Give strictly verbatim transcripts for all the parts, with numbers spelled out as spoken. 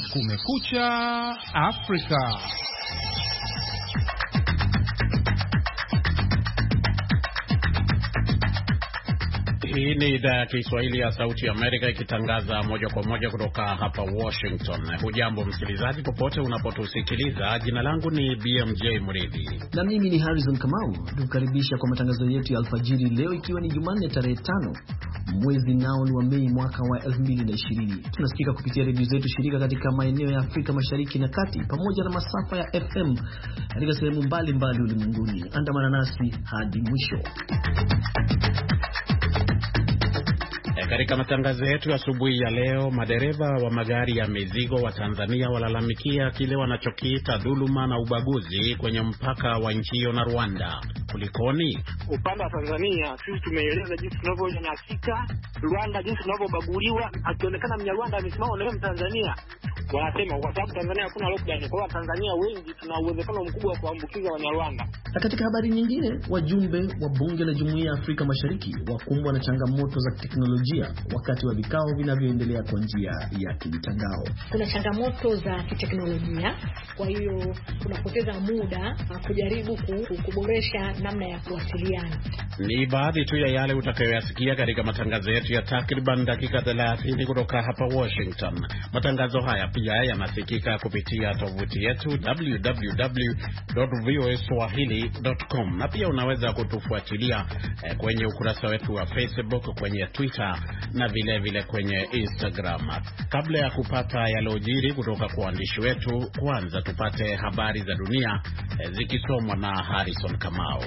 Kumekucha Afrika. Hii ni idhaa ya Kiswahili ya Sauti ya Amerika ikitangaza moja kwa moja kutoka hapa Washington. Hujambo msikilizaji popote unapotusikiliza. Jina langu ni B M J Mridhi. Na mimi ni Harrison Kamau. Tukukaribisha kwa matangazo yetu ya alfajiri leo ikiwa ni Jumanne tarehe tano mwezi nao ni wa Mei mwaka wa elfu mbili na ishirini. Tunasikika kupitia redio zetu shirika katika maeneo ya Afrika Mashariki na Kati pamoja na masafa ya F M katika sehemu mbalimbali ulimwenguni. Andamana nasi hadi mwisho. Katika matangazo yetu asubuhi ya leo, madereva wa magari ya mizigo wa Tanzania walalamikia kile wanachokiita dhuluma na ubaguzi kwenye mpaka wa nchi hiyo na Rwanda. Kulikoni? Upande wa Tanzania sisi tumeeleza jinsi tunavyonyanyasika, Rwanda jinsi tunavyobaguliwa. Akionekana Mnyarwanda amesimama na Mtanzania, wanasema kwa sababu Tanzania hakuna lockdown, kwa Tanzania wengi tuna uwezekano mkubwa wa kuambukiza Wanyarwanda. Na katika habari nyingine, wajumbe wa bunge la Jumuiya ya Afrika Mashariki wakumbwa na changamoto za teknolojia wakati wa vikao vinavyoendelea kwa njia ya kimitandao. Kuna changamoto za kiteknolojia, kwa hiyo tunapoteza muda kujaribu kuboresha namna ya kuwasiliana. Ni baadhi tu ya yale utakayoyasikia katika matangazo yetu ya takriban dakika thelathini kutoka hapa Washington. Matangazo haya pia yanasikika kupitia tovuti yetu w w w dot voa swahili dot com, na pia unaweza kutufuatilia eh, kwenye ukurasa wetu wa Facebook, kwenye Twitter na vile vile kwenye Instagram. Kabla ya kupata yalojiri kutoka kwa waandishi wetu, kwanza tupate habari za dunia eh, zikisomwa na Harrison Kamau.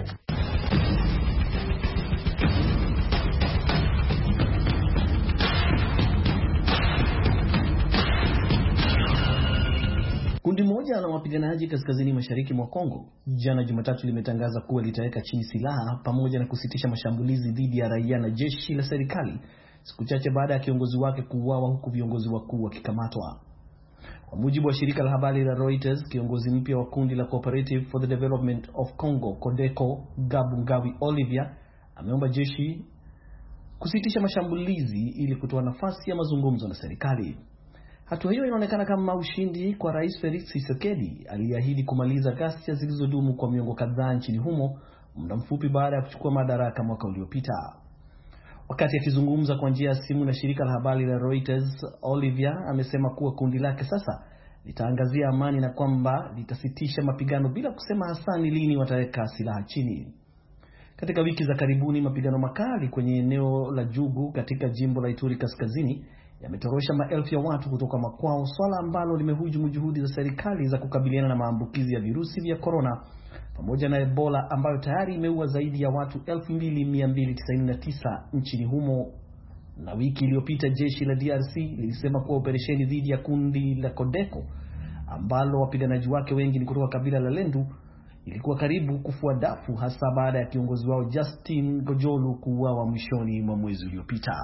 Kundi moja la wapiganaji kaskazini mashariki mwa Kongo jana Jumatatu limetangaza kuwa litaweka chini silaha pamoja na kusitisha mashambulizi dhidi ya raia na jeshi la serikali siku chache baada ya kiongozi wake kuuawa huku viongozi wakuu wakikamatwa. Kwa mujibu wa shirika la habari la Reuters, kiongozi mpya wa kundi la Cooperative for the Development of Congo CODECO, Gabu Ngawi Olivia, ameomba jeshi kusitisha mashambulizi ili kutoa nafasi ya mazungumzo na serikali. Hatua hiyo inaonekana kama ushindi kwa Rais Felix Tshisekedi aliyeahidi kumaliza ghasia zilizodumu kwa miongo kadhaa nchini humo muda mfupi baada ya kuchukua madaraka mwaka uliopita. Wakati akizungumza kwa njia ya simu na shirika la habari la Reuters, Olivia amesema kuwa kundi lake sasa litaangazia amani na kwamba litasitisha mapigano bila kusema hasa ni lini wataweka silaha chini. Katika wiki za karibuni, mapigano makali kwenye eneo la Jugu katika jimbo la Ituri kaskazini yametorosha maelfu ya watu kutoka makwao, swala ambalo limehujumu juhudi za serikali za kukabiliana na maambukizi ya virusi vya corona pamoja na Ebola ambayo tayari imeua zaidi ya watu elfu mbili mia mbili tisini na tisa nchini humo. Na wiki iliyopita jeshi la D R C lilisema kuwa operesheni dhidi ya kundi la CODECO ambalo wapiganaji wake wengi ni kutoka kabila la Lendu ilikuwa karibu kufua dafu, hasa baada ya kiongozi wao Justin Gojolu kuuawa mwishoni mwa mwezi uliopita.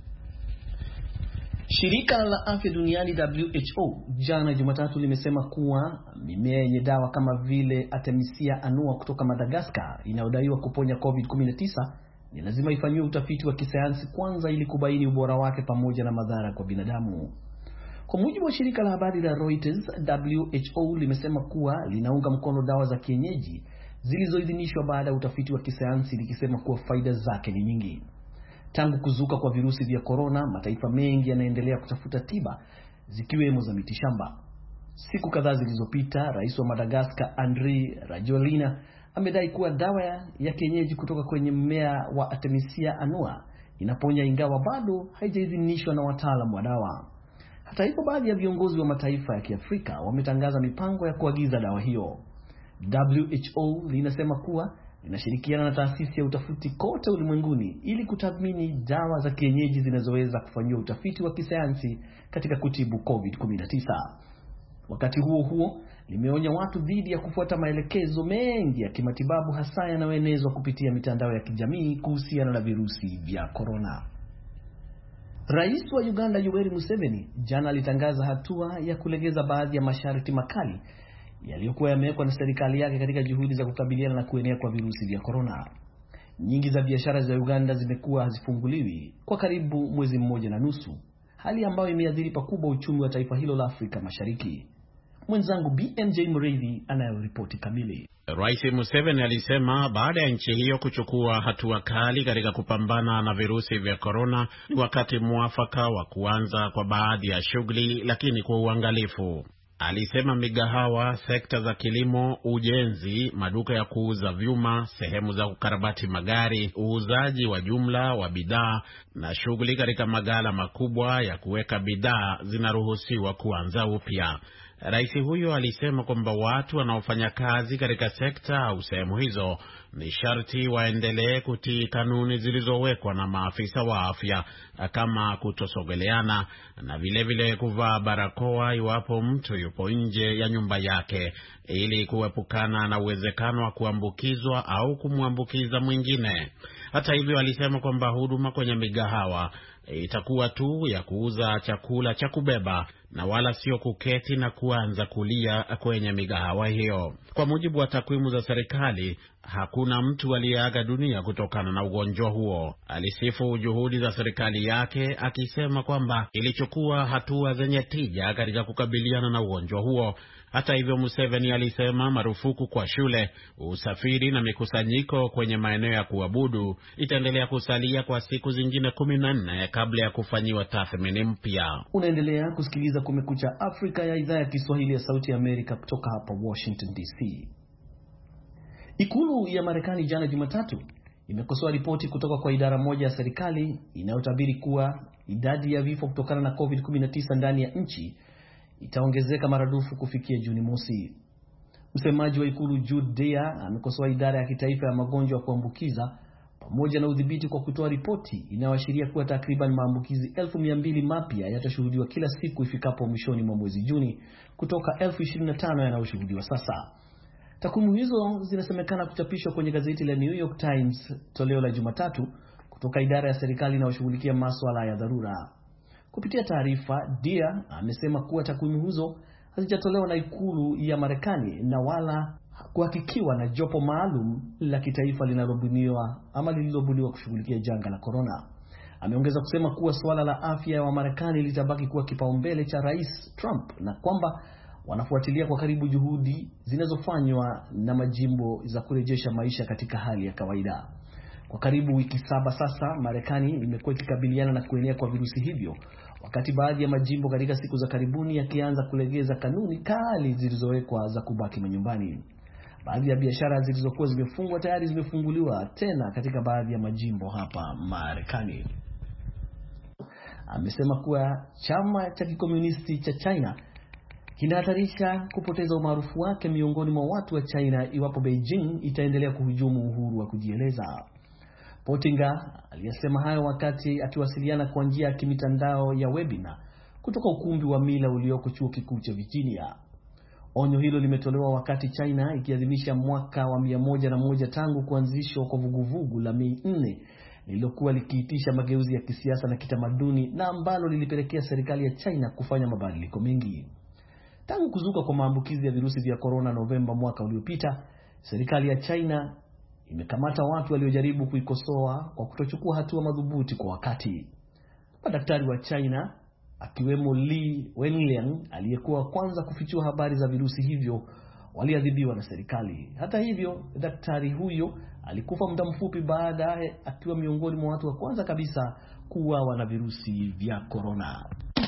Shirika la Afya Duniani W H O jana Jumatatu limesema kuwa mimea yenye dawa kama vile Artemisia annua kutoka Madagascar inayodaiwa kuponya covid kumi na tisa ni lazima ifanyiwe utafiti wa kisayansi kwanza ili kubaini ubora wake pamoja na madhara kwa binadamu. Kwa mujibu wa shirika la habari la Reuters, W H O limesema kuwa linaunga mkono dawa za kienyeji zilizoidhinishwa baada ya utafiti wa kisayansi, likisema kuwa faida zake ni nyingi. Tangu kuzuka kwa virusi vya corona, mataifa mengi yanaendelea kutafuta tiba zikiwemo za mitishamba. Siku kadhaa zilizopita, rais wa Madagascar Andry Rajoelina amedai kuwa dawa ya kienyeji kutoka kwenye mmea wa Artemisia annua inaponya, ingawa bado haijaidhinishwa na wataalamu wa dawa. Hata hivyo, baadhi ya viongozi wa mataifa ya Kiafrika wametangaza mipango ya kuagiza dawa hiyo. W H O linasema kuwa linashirikiana na taasisi ya utafiti kote ulimwenguni ili kutathmini dawa za kienyeji zinazoweza kufanywa utafiti wa kisayansi katika kutibu covid kumi na tisa. Wakati huo huo, limeonya watu dhidi ya kufuata maelekezo mengi ya kimatibabu, hasa yanayoenezwa kupitia mitandao ya kijamii kuhusiana na virusi vya corona. Rais wa Uganda Yoweri Museveni jana alitangaza hatua ya kulegeza baadhi ya masharti makali yaliyokuwa yamewekwa na serikali yake katika juhudi za kukabiliana na kuenea kwa virusi vya corona. Nyingi za biashara za Uganda zimekuwa hazifunguliwi kwa karibu mwezi mmoja na nusu. hali ambayo imeathiri pakubwa uchumi wa taifa hilo la Afrika Mashariki. Mwenzangu B M J Mridhi anayoripoti kamili. Rais Museveni alisema baada ya nchi hiyo kuchukua hatua kali katika kupambana na virusi vya korona, wakati mwafaka wa kuanza kwa baadhi ya shughuli, lakini kwa uangalifu. Alisema migahawa, sekta za kilimo, ujenzi, maduka ya kuuza vyuma, sehemu za kukarabati magari, uuzaji wa jumla wa bidhaa na shughuli katika magala makubwa ya kuweka bidhaa zinaruhusiwa kuanza upya. Rais huyo alisema kwamba watu wanaofanya kazi katika sekta au sehemu hizo ni sharti waendelee kutii kanuni zilizowekwa na maafisa wa afya, kama kutosogeleana na vile vile kuvaa barakoa iwapo mtu yupo nje ya nyumba yake, ili kuepukana na uwezekano wa kuambukizwa au kumwambukiza mwingine. Hata hivyo, alisema kwamba huduma kwenye migahawa itakuwa tu ya kuuza chakula cha kubeba na wala sio kuketi na kuanza kulia kwenye migahawa hiyo. Kwa mujibu wa takwimu za serikali, hakuna mtu aliyeaga dunia kutokana na ugonjwa huo. Alisifu juhudi za serikali yake akisema kwamba ilichukua hatua zenye tija katika kukabiliana na ugonjwa huo. Hata hivyo, Museveni alisema marufuku kwa shule, usafiri na mikusanyiko kwenye maeneo ya kuabudu itaendelea kusalia kwa siku zingine kumi na nne kabla ya kufanyiwa tathmini mpya. Unaendelea kusikiliza Kumekucha Afrika ya idhaa ya Kiswahili ya Sauti ya Amerika kutoka hapa Washington D C. Ikulu ya Marekani jana Jumatatu imekosoa ripoti kutoka kwa idara moja ya serikali inayotabiri kuwa idadi ya vifo kutokana na covid kumi na tisa ndani ya nchi itaongezeka maradufu kufikia Juni mosi. Msemaji wa ikulu Jude Dea amekosoa idara ya kitaifa ya magonjwa ya kuambukiza pamoja na udhibiti kwa kutoa ripoti inayoashiria kuwa takriban maambukizi elfu mia mbili mapya yatashuhudiwa kila siku ifikapo mwishoni mwa mwezi Juni kutoka elfu ishirini na tano yanayoshuhudiwa sasa. Takwimu hizo zinasemekana kuchapishwa kwenye gazeti la New York Times toleo la Jumatatu kutoka idara ya serikali inayoshughulikia masuala ya dharura. Kupitia taarifa, Dia amesema kuwa takwimu hizo hazijatolewa na ikulu ya Marekani na wala kuhakikiwa na jopo maalum la kitaifa linalobuniwa ama lililobuniwa kushughulikia janga la corona. Ameongeza kusema kuwa suala la afya wa Marekani litabaki kuwa kipaumbele cha Rais Trump na kwamba wanafuatilia kwa karibu juhudi zinazofanywa na majimbo za kurejesha maisha katika hali ya kawaida. Kwa karibu wiki saba sasa, Marekani imekuwa ikikabiliana na kuenea kwa virusi hivyo, wakati baadhi ya majimbo katika siku za karibuni yakianza kulegeza kanuni kali zilizowekwa za kubaki manyumbani. Baadhi ya biashara zilizokuwa zimefungwa tayari zimefunguliwa tena katika baadhi ya majimbo hapa Marekani. Amesema kuwa chama cha kikomunisti cha China kinahatarisha kupoteza umaarufu wake miongoni mwa watu wa China iwapo Beijing itaendelea kuhujumu uhuru wa kujieleza. Pottinger aliyesema hayo wakati akiwasiliana kwa njia ya kimitandao ya webinar kutoka ukumbi wa Mila ulioko chuo kikuu cha Virginia. Onyo hilo limetolewa wakati China ikiadhimisha mwaka wa mia moja na moja tangu kuanzishwa kwa vuguvugu la Mei nne lililokuwa likiitisha mageuzi ya kisiasa na kitamaduni na ambalo lilipelekea serikali ya China kufanya mabadiliko mengi. Tangu kuzuka kwa maambukizi ya virusi vya corona Novemba mwaka uliopita, serikali ya China imekamata watu waliojaribu kuikosoa kwa kutochukua hatua madhubuti kwa wakati. Madaktari wa China akiwemo Li Wenliang aliyekuwa kwanza kufichua habari za virusi hivyo waliadhibiwa na serikali. Hata hivyo, daktari huyo alikufa muda mfupi baada akiwa miongoni mwa watu wa kwanza kabisa kuuawa na virusi vya corona.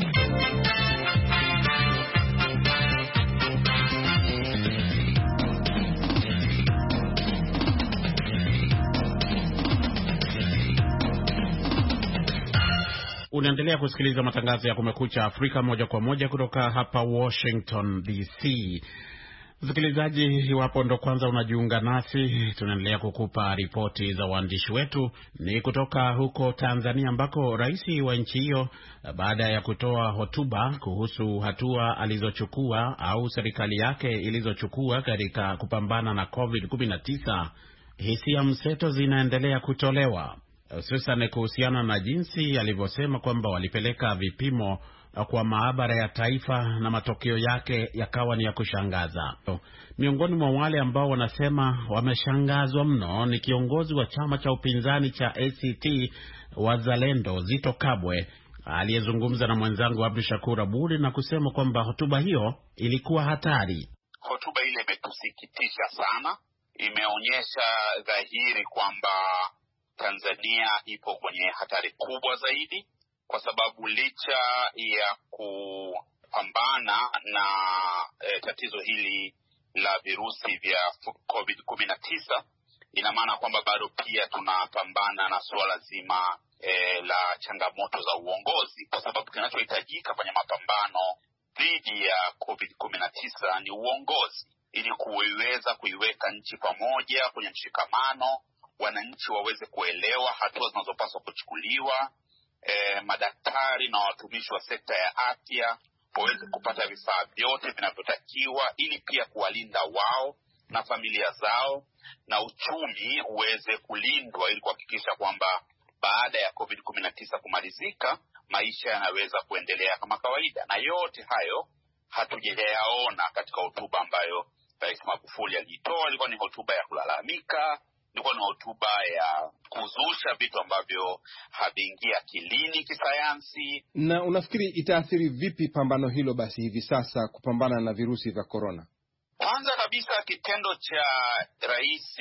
Unaendelea kusikiliza matangazo ya Kumekucha Afrika moja kwa moja kutoka hapa Washington D C. Msikilizaji, iwapo ndo kwanza unajiunga nasi, tunaendelea kukupa ripoti za waandishi wetu. Ni kutoka huko Tanzania ambako rais wa nchi hiyo baada ya kutoa hotuba kuhusu hatua alizochukua au serikali yake ilizochukua katika kupambana na covid kumi na tisa, hisia mseto zinaendelea kutolewa, hususan kuhusiana na jinsi alivyosema kwamba walipeleka vipimo kwa maabara ya taifa na matokeo yake yakawa ni ya kushangaza. Miongoni mwa wale ambao wanasema wameshangazwa mno ni kiongozi wa chama cha upinzani cha A C T Wazalendo Zitto Kabwe, aliyezungumza na mwenzangu Abdul Shakur Abudi na kusema kwamba hotuba hiyo ilikuwa hatari. Hotuba ile imetusikitisha sana, imeonyesha dhahiri kwamba Tanzania ipo kwenye hatari kubwa zaidi, kwa sababu licha ya kupambana na e, tatizo hili la virusi vya covid kumi na tisa, ina maana kwamba bado pia tunapambana na suala zima e, la changamoto za uongozi, kwa sababu kinachohitajika kwenye mapambano dhidi ya covid kumi na tisa ni uongozi, ili kuiweza kuiweka nchi pamoja kwenye mshikamano, wananchi waweze kuelewa hatua zinazopaswa kuchukuliwa, e, madaktari na watumishi wa sekta ya afya waweze kupata vifaa vyote vinavyotakiwa ili pia kuwalinda wao na familia zao, na uchumi uweze kulindwa ili kuhakikisha kwamba baada ya covid kumi na tisa kumalizika maisha yanaweza kuendelea kama kawaida. Na yote hayo hatujayaona katika hotuba ambayo Rais Magufuli alitoa. Ilikuwa ni hotuba ya kulalamika, ilikuwa ni hotuba ya kuzusha vitu ambavyo haviingia akilini kisayansi. Na unafikiri itaathiri vipi pambano hilo basi hivi sasa kupambana na virusi vya corona? Kwanza kabisa, kitendo cha rais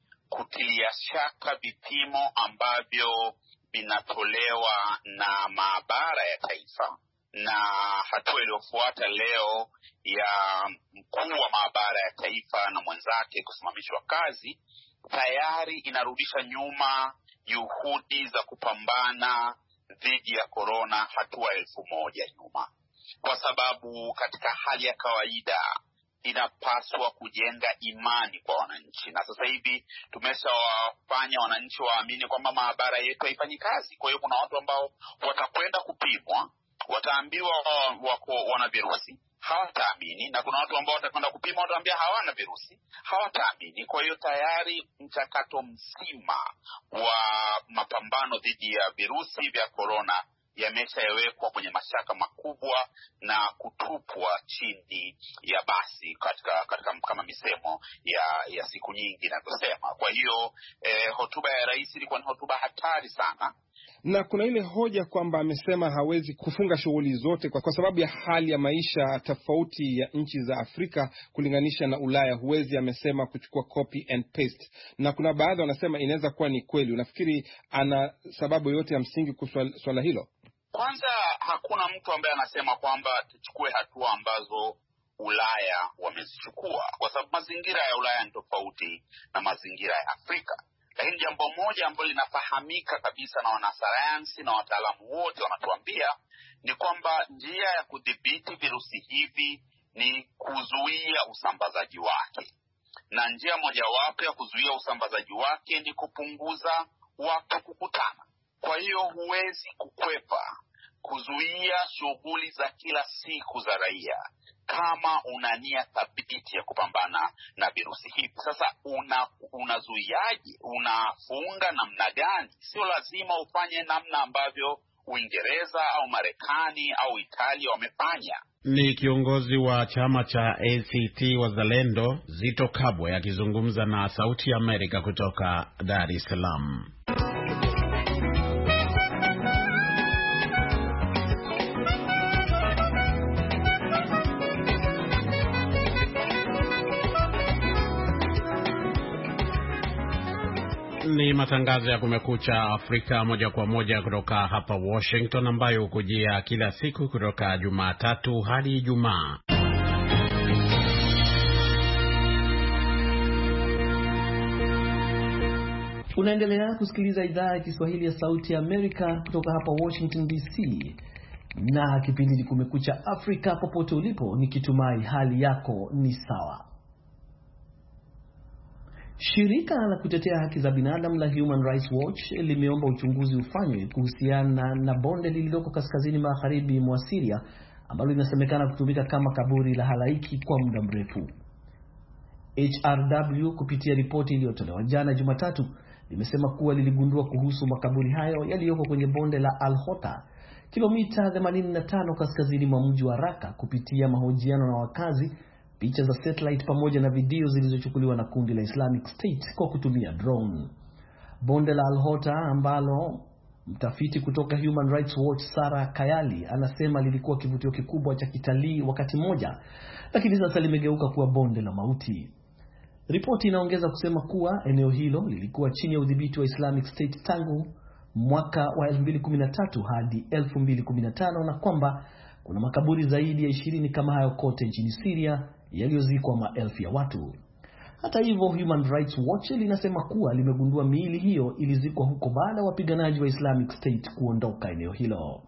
kutilia shaka vipimo ambavyo vinatolewa na maabara ya taifa, na hatua iliyofuata leo ya mkuu wa maabara ya taifa na mwenzake kusimamishwa kazi, tayari inarudisha nyuma juhudi za kupambana dhidi ya corona hatua elfu moja nyuma, kwa sababu katika hali ya kawaida inapaswa kujenga imani kwa wananchi, na sasa hivi tumeshawafanya wananchi waamini kwamba maabara yetu haifanyi kazi. Kwa hiyo kuna watu ambao watakwenda kupimwa, wataambiwa wako wana virusi, hawataamini, na kuna watu ambao watakwenda kupimwa wataambia hawana virusi, hawataamini. Kwa hiyo tayari mchakato mzima wa mapambano dhidi ya virusi vya corona yameshawekwa kwenye mashaka makubwa na kutupwa chini ya basi katika katika kama misemo ya ya siku nyingi inavyosema. Kwa hiyo eh, hotuba ya rais ilikuwa ni hotuba hatari sana. Na kuna ile hoja kwamba amesema hawezi kufunga shughuli zote kwa, kwa sababu ya hali ya maisha tofauti ya nchi za Afrika kulinganisha na Ulaya. Huwezi, amesema, kuchukua copy and paste. Na kuna baadhi wanasema inaweza kuwa ni kweli. Unafikiri ana sababu yote ya msingi kwa swala hilo? Kwanza, hakuna mtu ambaye anasema kwamba tuchukue hatua ambazo Ulaya wamezichukua, kwa sababu mazingira ya Ulaya ni tofauti na mazingira ya Afrika. Lakini jambo moja ambalo linafahamika kabisa na wanasayansi na wataalamu wote wanatuambia ni kwamba njia ya kudhibiti virusi hivi ni kuzuia usambazaji wake, na njia mojawapo ya kuzuia usambazaji wake ni kupunguza watu kukutana. Kwa hiyo huwezi kukwepa kuzuia shughuli za kila siku za raia kama una nia thabiti ya kupambana na virusi hivi. Sasa una unazuiaje? Unafunga namna gani? Sio lazima ufanye namna ambavyo Uingereza au Marekani au Italia wamefanya. Ni kiongozi wa chama cha A C T Wazalendo Zitto Kabwe akizungumza na Sauti ya Amerika kutoka Dar es Salaam. Ni matangazo ya Kumekucha Afrika moja kwa moja kutoka hapa Washington, ambayo hukujia kila siku kutoka Jumatatu hadi Ijumaa. Unaendelea kusikiliza idhaa ya Kiswahili ya Sauti ya Amerika kutoka hapa Washington D C. Na kipindi ni Kumekucha Afrika. Popote ulipo, nikitumai hali yako ni sawa. Shirika la kutetea haki za binadamu la Human Rights Watch limeomba uchunguzi ufanywe kuhusiana na bonde lililoko kaskazini magharibi mwa Syria ambalo linasemekana kutumika kama kaburi la halaiki kwa muda mrefu. H R W kupitia ripoti iliyotolewa jana Jumatatu limesema kuwa liligundua kuhusu makaburi hayo yaliyoko kwenye bonde la Al-Hota, kilomita themanini na tano kaskazini mwa mji wa Raqqa, kupitia mahojiano na wakazi, picha za satellite pamoja na video zilizochukuliwa na kundi la Islamic State kwa kutumia drone. Bonde la Al-Hota ambalo Mtafiti kutoka Human Rights Watch Sarah Kayali anasema lilikuwa kivutio kikubwa cha kitalii wakati mmoja, lakini sasa limegeuka kuwa bonde la mauti. Ripoti inaongeza kusema kuwa eneo hilo lilikuwa chini ya udhibiti wa Islamic State tangu mwaka wa elfu mbili kumi na tatu hadi elfu mbili kumi na tano na kwamba kuna makaburi zaidi ya ishirini kama hayo kote nchini Syria yaliyozikwa maelfu ya watu. Hata hivyo, Human Rights Watch linasema kuwa limegundua miili hiyo ilizikwa huko baada ya wapiganaji wa Islamic State kuondoka eneo hilo.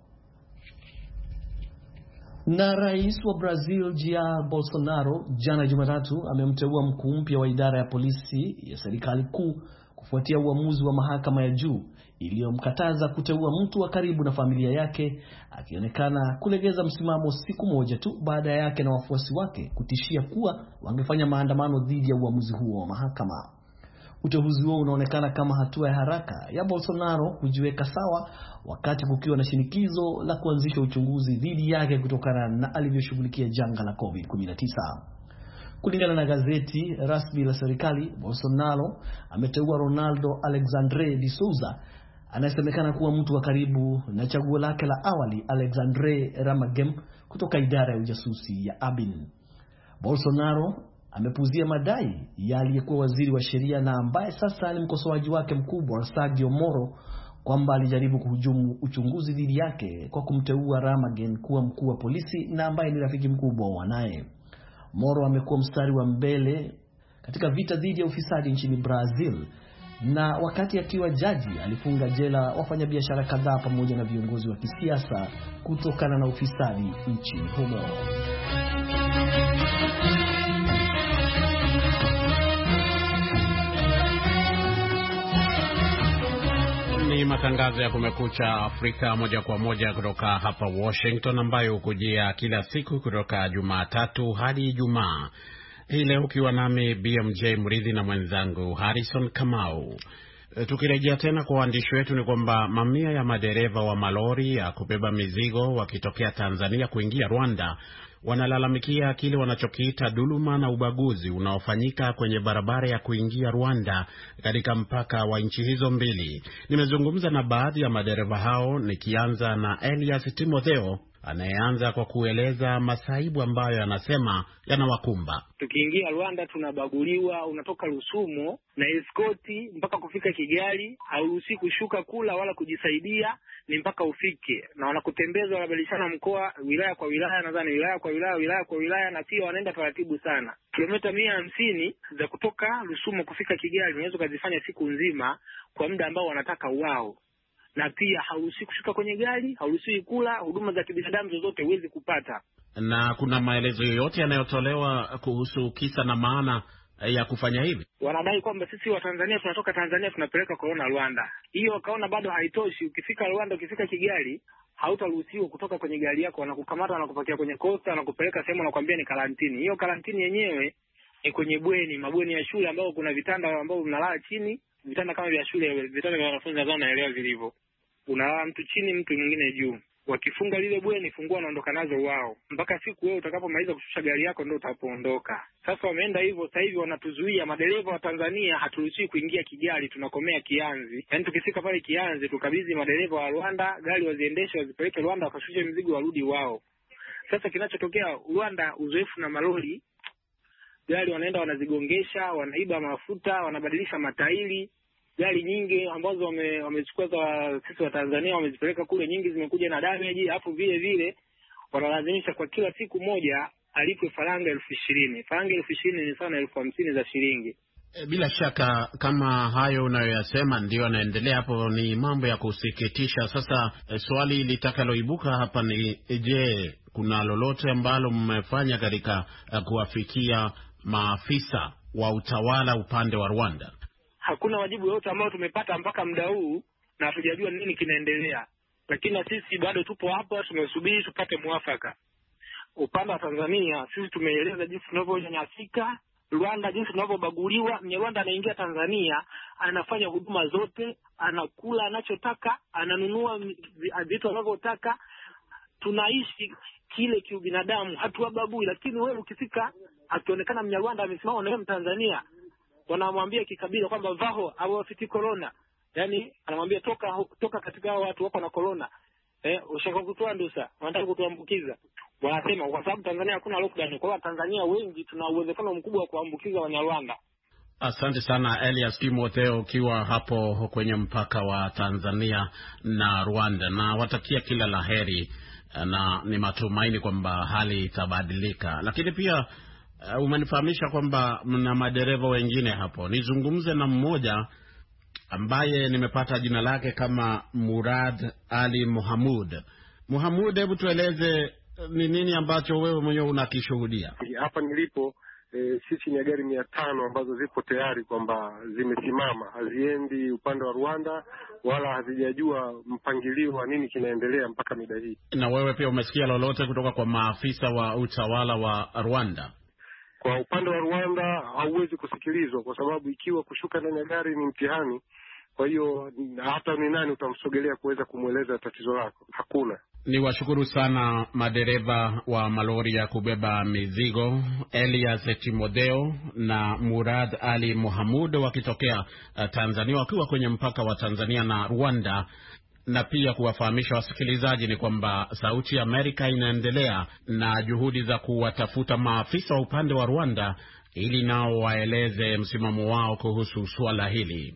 Na rais wa Brazil Jair Bolsonaro jana Jumatatu amemteua mkuu mpya wa idara ya polisi ya serikali kuu kufuatia uamuzi wa mahakama ya juu iliyomkataza kuteua mtu wa karibu na familia yake, akionekana kulegeza msimamo siku moja tu baada yake na wafuasi wake kutishia kuwa wangefanya maandamano dhidi ya uamuzi huo wa mahakama. Uteuzi huo unaonekana kama hatua ya haraka ya Bolsonaro kujiweka sawa wakati kukiwa na shinikizo la kuanzisha uchunguzi dhidi yake kutokana na alivyoshughulikia janga la covid kumi na tisa. Kulingana na gazeti rasmi la serikali, Bolsonaro ameteua Ronaldo Alexandre de Souza, anayesemekana kuwa mtu wa karibu na chaguo lake la awali Alexandre Ramagem kutoka idara ya ujasusi ya A B I N. Bolsonaro amepuzia madai ya aliyekuwa waziri wa sheria na ambaye sasa ni mkosoaji wake mkubwa Sergio Moro kwamba alijaribu kuhujumu uchunguzi dhidi yake kwa kumteua Ramagem kuwa mkuu wa polisi na ambaye ni rafiki mkubwa wa naye. Moro amekuwa mstari wa mbele katika vita dhidi ya ufisadi nchini Brazil, na wakati akiwa jaji alifunga jela wafanyabiashara kadhaa pamoja na viongozi wa kisiasa kutokana na ufisadi nchini humo. Ni matangazo ya Kumekucha Afrika moja kwa moja kutoka hapa Washington, ambayo hukujia kila siku kutoka Jumatatu hadi Ijumaa. Hii leo ukiwa nami B M J Mridhi na mwenzangu Harrison Kamau. Tukirejea tena kwa waandishi wetu, ni kwamba mamia ya madereva wa malori ya kubeba mizigo wakitokea Tanzania kuingia Rwanda wanalalamikia kile wanachokiita dhuluma na ubaguzi unaofanyika kwenye barabara ya kuingia Rwanda katika mpaka wa nchi hizo mbili. Nimezungumza na baadhi ya madereva hao, nikianza na Elias Timotheo anayeanza kwa kueleza masaibu ambayo anasema yanawakumba. Tukiingia Rwanda tunabaguliwa, unatoka Rusumo na escort mpaka kufika Kigali, hauruhusi kushuka kula wala kujisaidia, ni mpaka ufike. Na wanakutembeza, wanabadilishana mkoa, wilaya kwa wilaya, nadhani wilaya kwa wilaya, wilaya kwa wilaya, na pia wanaenda taratibu sana. Kilomita mia hamsini za kutoka Rusumo kufika Kigali unaweza kuzifanya siku nzima kwa muda ambao wanataka wao. Na pia hauruhusi kushuka kwenye gari, hauruhusi kula, huduma za kibinadamu zozote huwezi kupata. Na kuna maelezo yoyote yanayotolewa kuhusu kisa na maana ya kufanya hivi? Wanadai kwamba sisi wa Tanzania tunatoka Tanzania tunapeleka corona Rwanda. Hiyo wakaona bado haitoshi, ukifika Rwanda, ukifika Kigali, hautaruhusiwa kutoka kwenye gari yako, wanakukamata, wanakupakia kwenye kosta, wanakupeleka sehemu, wanakuambia ni karantini. Hiyo karantini yenyewe ni kwenye bweni, mabweni ya shule ambao kuna vitanda ambao unalala chini, vitanda kama vya shule, vitanda vya wanafunzi ambao naelewa vilivyo. Unalala mtu chini, mtu mwingine juu. Wakifunga lile bweni, fungua wanaondoka nazo wao. Mpaka siku wewe utakapomaliza kushusha gari yako ndio utapoondoka. Sasa wameenda hivyo, sasa hivi wanatuzuia madereva wa Tanzania, haturuhusiwi kuingia Kigali, tunakomea Kianzi. Yaani tukifika pale Kianzi tukabidhi madereva wa Rwanda gari waziendeshe, wazipeleke Rwanda, wakashushe mizigo warudi wao. Sasa kinachotokea Rwanda, uzoefu na malori, gari wanaenda wanazigongesha, wanaiba mafuta, wanabadilisha matairi. Gari nyingi ambazo wame, wamechukua za sisi wa Tanzania wamezipeleka kule, nyingi zimekuja na damage, alafu vile vile wanalazimisha kwa kila siku moja alipwe faranga elfu ishirini. Faranga elfu ishirini ni sana elfu hamsini za shilingi. Bila shaka kama hayo unayoyasema ndio yanaendelea hapo, ni mambo ya kusikitisha. Sasa swali litakaloibuka hapa ni je, kuna lolote ambalo mmefanya katika kuwafikia maafisa wa utawala upande wa Rwanda? Hakuna wajibu wote ambao tumepata mpaka muda huu, na hatujajua nini kinaendelea. Lakini na sisi bado tupo hapa, tumesubiri tupate muafaka. Upande wa Tanzania sisi tumeeleza jinsi tunavyonyanyasika. Rwanda jinsi tunavyobaguliwa. Mnyarwanda anaingia Tanzania, anafanya huduma zote, anakula anachotaka, ananunua vitu anavyotaka. Tunaishi kile kiubinadamu, hatuwabagui. Lakini wewe ukifika, akionekana Mnyarwanda amesimama na wewe Mtanzania, wanamwambia kikabila kwamba vaho au afiti corona. Yaani anamwambia toka toka katika hao watu wako na corona. Eh, ushaka kutoa ndosa, wanataka kutuambukiza. Wanasema kwa sababu Tanzania hakuna lockdown, kwa hiyo Tanzania wengi tuna uwezekano mkubwa wa kuambukiza Wanyarwanda. Asante sana Elias Timotheo ukiwa hapo kwenye mpaka wa Tanzania na Rwanda, na watakia kila laheri, na ni matumaini kwamba hali itabadilika. Lakini pia uh, umenifahamisha kwamba mna madereva wengine hapo. Nizungumze na mmoja ambaye nimepata jina lake kama Murad Ali Mohamud. Mohamud, hebu tueleze ni nini ambacho wewe mwenyewe unakishuhudia? Hapa nilipo e, sisi ni gari mia tano ambazo zipo tayari kwamba zimesimama, haziendi upande wa Rwanda wala hazijajua mpangilio wa nini kinaendelea mpaka mida hii. Na wewe pia umesikia lolote kutoka kwa maafisa wa utawala wa Rwanda? Kwa upande wa Rwanda hauwezi kusikilizwa kwa sababu ikiwa kushuka ndani ya gari ni mtihani, kwa hiyo hata ni nani utamsogelea kuweza kumweleza tatizo lako? Hakuna. Ni washukuru sana madereva wa malori ya kubeba mizigo Elias Timotheo na Murad Ali Mohamud wakitokea Tanzania, wakiwa kwenye mpaka wa Tanzania na Rwanda. Na pia kuwafahamisha wasikilizaji ni kwamba Sauti ya Amerika inaendelea na juhudi za kuwatafuta maafisa wa upande wa Rwanda ili nao waeleze msimamo wao kuhusu suala hili.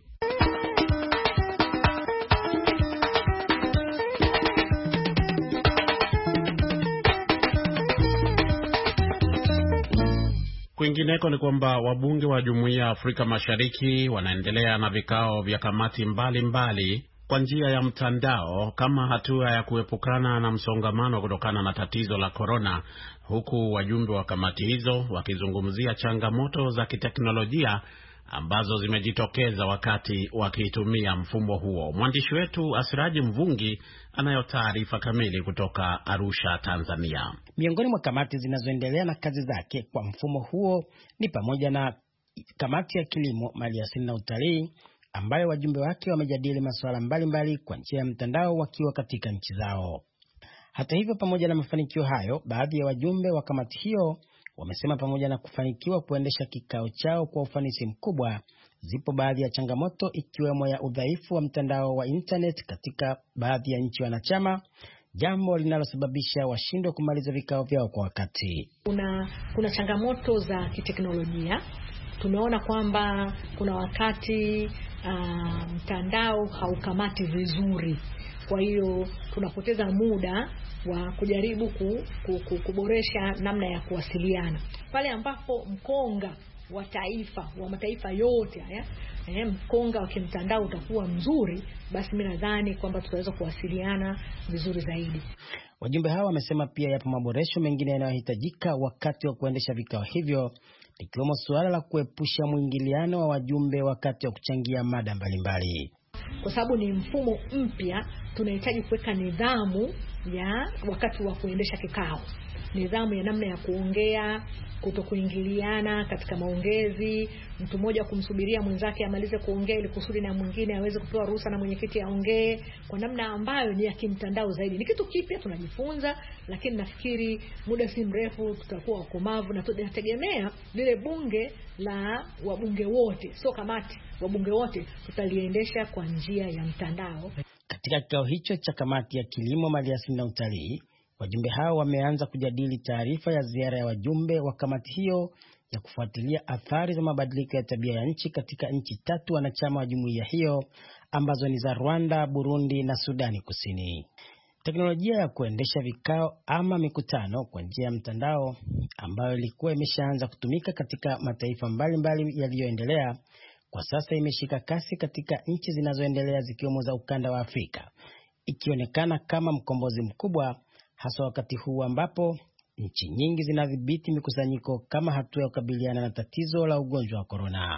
Kwingineko ni kwamba wabunge wa Jumuiya ya Afrika Mashariki wanaendelea na vikao vya kamati mbalimbali mbali kwa njia ya mtandao kama hatua ya kuepukana na msongamano kutokana na tatizo la corona, huku wajumbe wa kamati hizo wakizungumzia changamoto za kiteknolojia ambazo zimejitokeza wakati wakitumia mfumo huo. Mwandishi wetu Asiraji Mvungi anayo taarifa kamili kutoka Arusha, Tanzania. Miongoni mwa kamati zinazoendelea na kazi zake kwa mfumo huo ni pamoja na kamati ya kilimo, maliasili na utalii, ambayo wajumbe wake wamejadili masuala mbalimbali kwa njia ya mtandao wakiwa katika nchi zao. Hata hivyo, pamoja na mafanikio hayo, baadhi ya wajumbe wa kamati hiyo wamesema pamoja na kufanikiwa kuendesha kikao chao kwa ufanisi mkubwa, zipo baadhi ya changamoto ikiwemo ya udhaifu wa mtandao wa internet katika baadhi ya nchi wanachama, jambo linalosababisha washindwe kumaliza vikao vyao kwa wakati. Kuna kuna changamoto za kiteknolojia. Tumeona kwamba kuna wakati uh, mtandao haukamati vizuri. Kwa hiyo tunapoteza muda wa kujaribu ku, ku, ku, kuboresha namna ya kuwasiliana. Pale ambapo mkonga wa taifa, wa mataifa yote haya, eh, mkonga wa kimtandao utakuwa mzuri, basi mimi nadhani kwamba tutaweza kuwasiliana vizuri zaidi. Wajumbe hawa wamesema pia yapo maboresho mengine yanayohitajika wakati wa kuendesha vikao hivyo, ikiwemo suala la kuepusha mwingiliano wa wajumbe wakati wa kuchangia mada mbalimbali. Kwa sababu ni mfumo mpya, tunahitaji kuweka nidhamu ya wakati wa kuendesha kikao. Nidhamu ya namna ya kuongea, kutokuingiliana katika maongezi, mtu mmoja kumsubiria mwenzake amalize kuongea ili kusudi na mwingine aweze kupewa ruhusa na mwenyekiti aongee, kwa namna ambayo ni ya kimtandao zaidi. Ni kitu kipya tunajifunza, lakini nafikiri muda si mrefu tutakuwa wakomavu, na tunategemea lile bunge la wabunge wote, sio kamati, wabunge wote tutaliendesha kwa njia ya mtandao. Katika kikao hicho cha kamati ya kilimo, maliasili na utalii, wajumbe hao wameanza kujadili taarifa ya ziara ya wajumbe wa kamati hiyo ya kufuatilia athari za mabadiliko ya tabia ya nchi katika nchi tatu wanachama wa jumuiya hiyo ambazo ni za Rwanda, Burundi na Sudani Kusini. Teknolojia ya kuendesha vikao ama mikutano kwa njia ya mtandao, ambayo ilikuwa imeshaanza kutumika katika mataifa mbalimbali yaliyoendelea, kwa sasa imeshika kasi katika nchi zinazoendelea zikiwemo za ukanda wa Afrika, ikionekana kama mkombozi mkubwa, hasa wakati huu ambapo nchi nyingi zinadhibiti mikusanyiko kama hatua ya kukabiliana na tatizo la ugonjwa wa corona.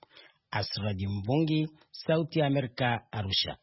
Asraji Mvungi, Sauti ya Amerika, Arusha.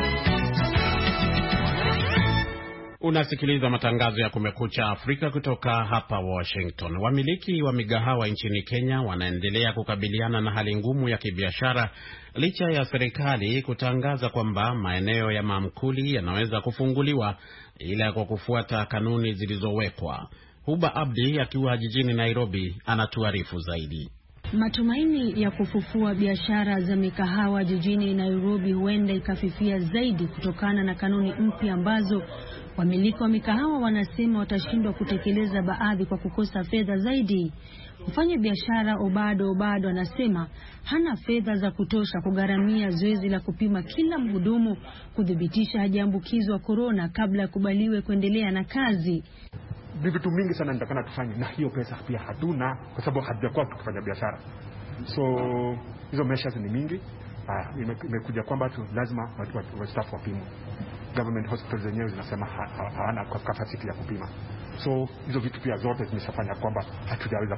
Unasikiliza matangazo ya Kumekucha Afrika kutoka hapa Washington. Wamiliki wa migahawa nchini Kenya wanaendelea kukabiliana na hali ngumu ya kibiashara licha ya serikali kutangaza kwamba maeneo ya maamkuli yanaweza kufunguliwa ila kwa kufuata kanuni zilizowekwa. Huba Abdi akiwa jijini Nairobi anatuarifu zaidi. Matumaini ya kufufua biashara za mikahawa jijini Nairobi huenda ikafifia zaidi kutokana na kanuni mpya ambazo wamiliki wa mikahawa wanasema watashindwa kutekeleza baadhi kwa kukosa fedha zaidi. Mfanya biashara Obado Obado anasema hana fedha za kutosha kugharamia zoezi la kupima kila mhudumu kudhibitisha hajaambukizwa corona kabla ya kubaliwe kuendelea na kazi. Ni vitu mingi sana nitakana tufanye, na hiyo pesa pia hatuna kwa sababu hatujakuwa tukifanya biashara. So hizo measures ni mingi. Uh, imekuja kwamba tu lazima watu wa, wa staff wapimwe. Government hospitals zenyewe zinasema hawana ha, capacity ya kupima. So hizo vitu pia zote zimeshafanya kwamba hatujaweza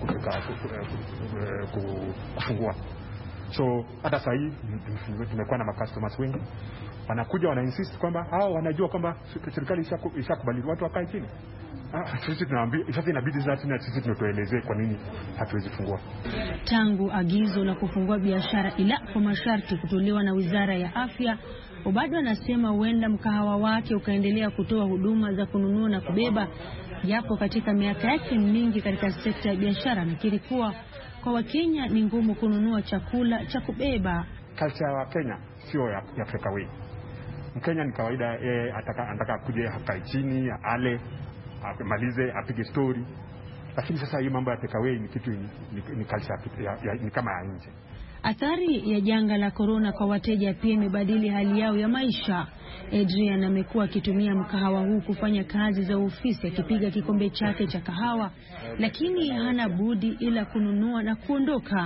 kufungua. So hata sasa hivi tumekuwa na customers wengi wanakuja wana insist kwamba hao wanajua kwamba serikali ishakubali watu wakae chini. Ah, sisi tunaambia sasa inabidi sasa na sisi tunatuelezee kwa nini hatuwezi fungua. Tangu agizo la kufungua biashara ila kwa masharti kutolewa na Wizara ya Afya, Obado anasema huenda mkahawa wake ukaendelea kutoa huduma za kununua na kubeba, japo katika miaka yake mingi katika sekta ya biashara anakiri kuwa kwa Wakenya ni ngumu kununua chakula cha kubeba. Culture ya Kenya sio ya, ya take away. Mkenya ni kawaida yeye ataka anataka kuja hapa chini ale amalize apige story, lakini sasa hii mambo ya take away ni kitu ni, ni, ni culture ya, ya, ni kama ya nje. Athari ya janga la corona kwa wateja pia imebadili hali yao ya maisha. Adrian amekuwa akitumia mkahawa huu kufanya kazi za ofisi akipiga kikombe chake cha kahawa, lakini hana budi ila kununua na kuondoka.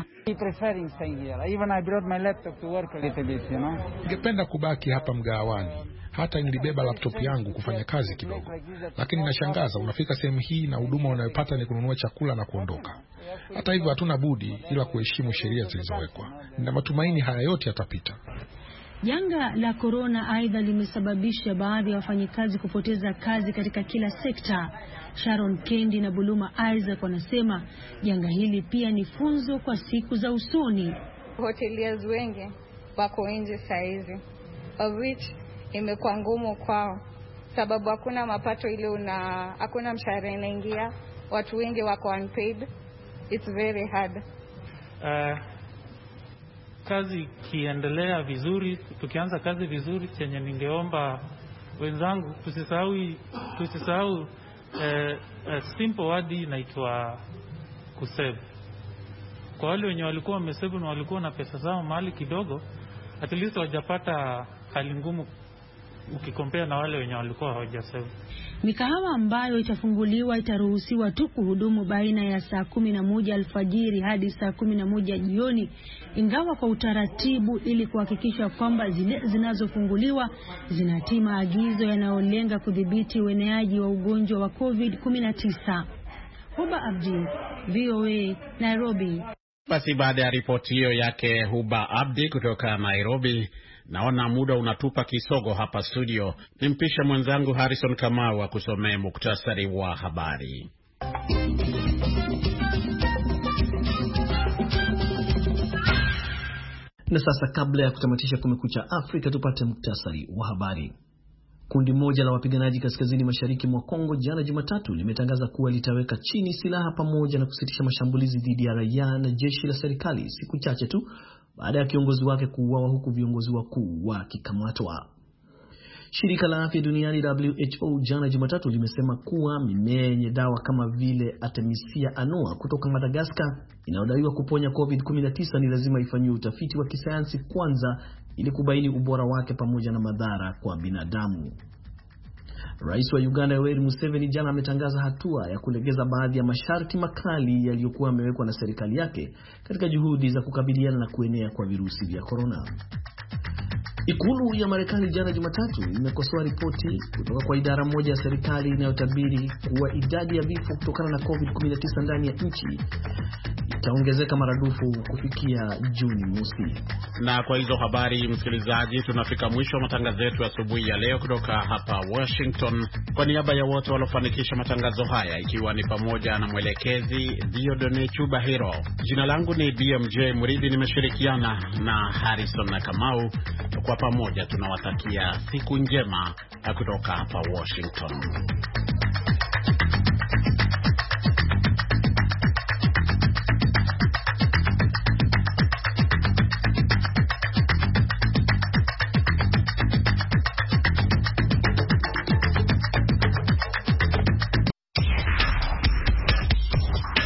Ningependa kubaki hapa mgahawani. Hata nilibeba laptop yangu kufanya kazi kidogo. Lakini nashangaza unafika sehemu hii na huduma unayopata ni kununua chakula na kuondoka. Hata hivyo hatuna budi ila kuheshimu sheria zilizowekwa. Nina matumaini haya yote yatapita. Janga la corona aidha limesababisha baadhi ya wafanyikazi kupoteza kazi katika kila sekta. Sharon Kendi na Buluma Isaac wanasema janga hili pia ni funzo kwa siku za usoni. Hoteliers wengi wako nje saizi, of which imekuwa ngumu kwao sababu hakuna mapato ile una hakuna mshahara inaingia, watu wengi wako unpaid. It's very hard. Uh, kazi kiendelea vizuri, tukianza kazi vizuri, chenye ningeomba wenzangu tusisahau tusisahau uh, uh, simple word inaitwa kusave. Kwa wale wenye walikuwa wamesave na walikuwa na pesa zao mahali kidogo, at least wajapata hali ngumu ukikompea na wale wenye walikuwa hawajasave. Mikahawa ambayo itafunguliwa itaruhusiwa tu kuhudumu baina ya saa kumi na moja alfajiri hadi saa kumi na moja jioni, ingawa kwa utaratibu ili kuhakikisha kwamba zile zinazofunguliwa zinatii maagizo yanayolenga kudhibiti ueneaji wa ugonjwa wa covid kumi na tisa. Huba Abdi, V O A, Nairobi. Basi baada ya ripoti hiyo yake Huba Abdi kutoka Nairobi, naona muda unatupa kisogo hapa studio. Nimpisha mwenzangu Harrison Kamau akusomee muktasari wa habari. Na sasa kabla ya kutamatisha Kumekucha Afrika, tupate muktasari wa habari. Kundi moja la wapiganaji kaskazini mashariki mwa Kongo jana Jumatatu limetangaza kuwa litaweka chini silaha pamoja na kusitisha mashambulizi dhidi ya raia na jeshi la serikali siku chache tu baada ya kiongozi wake kuuawa huku viongozi wakuu wakikamatwa. Shirika la Afya Duniani W H O jana Jumatatu limesema kuwa mimea yenye dawa kama vile Artemisia annua kutoka Madagascar inayodaiwa kuponya covid kumi na tisa ni lazima ifanyiwe utafiti wa kisayansi kwanza ili kubaini ubora wake pamoja na madhara kwa binadamu. Rais wa Uganda Yoweri Museveni jana ametangaza hatua ya kulegeza baadhi ya masharti makali yaliyokuwa yamewekwa na serikali yake katika juhudi za kukabiliana na kuenea kwa virusi vya corona. Ikulu ya Marekani jana Jumatatu imekosoa ripoti kutoka kwa idara moja ya serikali inayotabiri kuwa idadi ya vifo kutokana na covid kumi na tisa ndani ya nchi itaongezeka maradufu kufikia Juni mosi. Na kwa hizo habari, msikilizaji, tunafika mwisho wa matangazo yetu asubuhi ya leo kutoka hapa Washington. Kwa niaba ya wote waliofanikisha matangazo haya, ikiwa ni pamoja na mwelekezi Diodone Chubahiro, jina langu ni B M J Muridi, nimeshirikiana na Harrison na Kamau. Kwa pamoja tunawatakia siku njema kutoka hapa Washington.